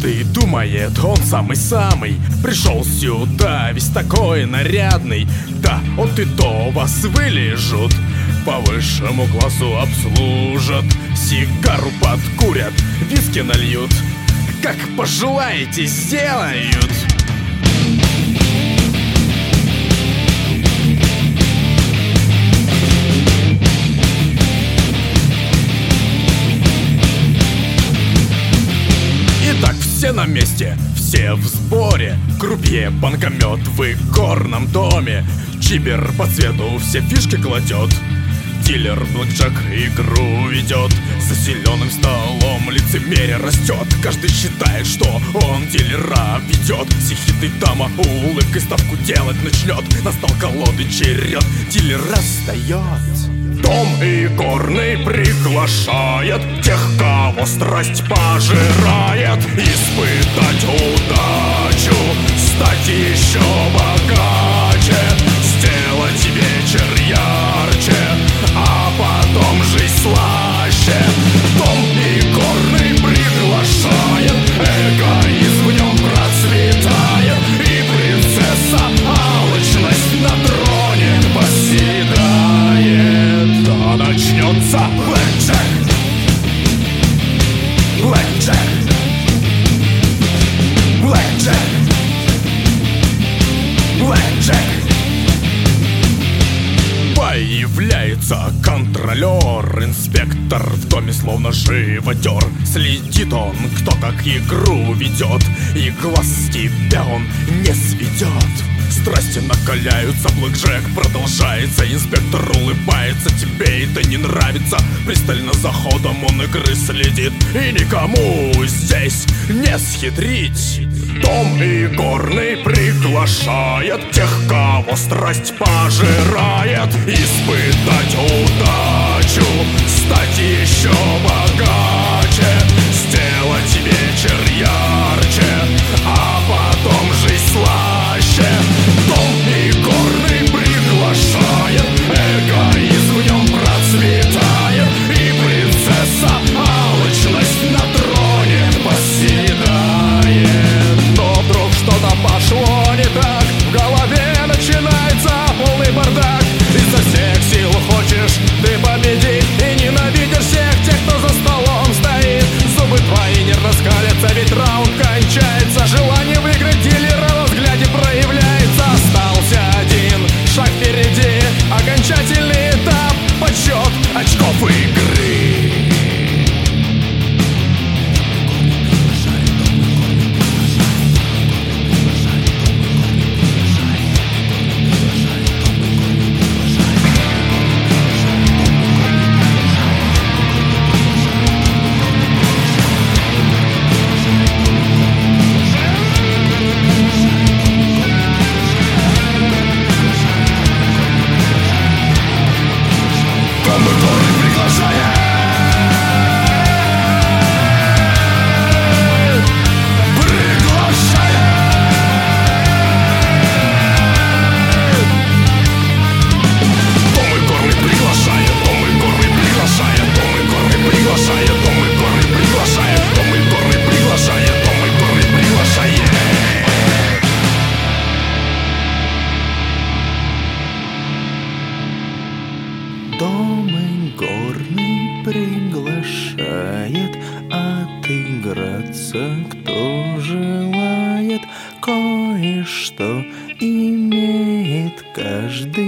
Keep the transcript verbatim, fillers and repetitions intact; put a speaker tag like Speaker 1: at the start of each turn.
Speaker 1: Каждый думает, он самый-самый. Пришел сюда весь такой нарядный. Да, от и то вас вылежут, по высшему классу обслужат, сигару подкурят, виски нальют, как пожелаете сделают. Итак, все на месте, все в сборе. Крупье, банкомет в игорном доме. Чибер по цвету все фишки кладет. Дилер блэкджек игру ведет. За зеленым столом лицемерие растет. Каждый считает, что он дилера ведет. Все хиты дама улыбкой ставку делать начнет. Настал колоды черед, дилер расстает. Дом игорный приглашает тех, кого страсть пожирает, испытать удачу, стать еще богаче, сделать вечер ярче, а потом жизнь слаще. Дом игорный приглашает, эгоизм в нем процветает, и принцесса алчность на троне восседает. А начнется блэкджек, блэкджек, блэкджек, блэкджек. Появляется контролер, инспектор в доме словно живодер. Следит он, кто как игру ведет, и глаз с тебя он не сведет. Страсти накаляются, блэкджек продолжается. Инспектор улыбается, тебе это не нравится. Пристально за ходом он игры следит, и никому здесь не схитрить. Дом игорный приглашает тех, кого страсть пожирает, испытать удачу, стать еще богаче, сделать вечер ярче, а потом жизнь слаще. Дом игорный приглашает, эгоизм в нем процветает, и принцесса алчность на троне восседает. Но вдруг что-то пошло не так, в голове начинается полный бардак. Ты со всех сил хочешь ты победить и ненавидишь всех тех, кто за столом стоит. Зубы твои нервно скалятся, ведь раунд кончается. Желание выиграть дилера во взгляде проявляется. Остался один шаг впереди, окончательный этап, подсчет очков игры.
Speaker 2: Дом игорный приглашает отыграться, кто желает. Кое-что имеет каждый